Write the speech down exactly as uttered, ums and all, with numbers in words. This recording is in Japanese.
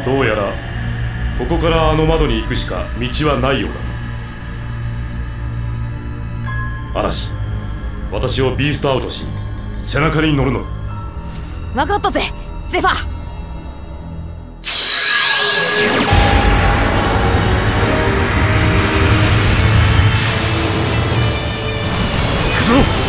どうやらここからあの窓に行くしか道はないようだ。嵐、私をビーストアウトし背中に乗るのだ。 分かったぜゼファ。 行くぞ。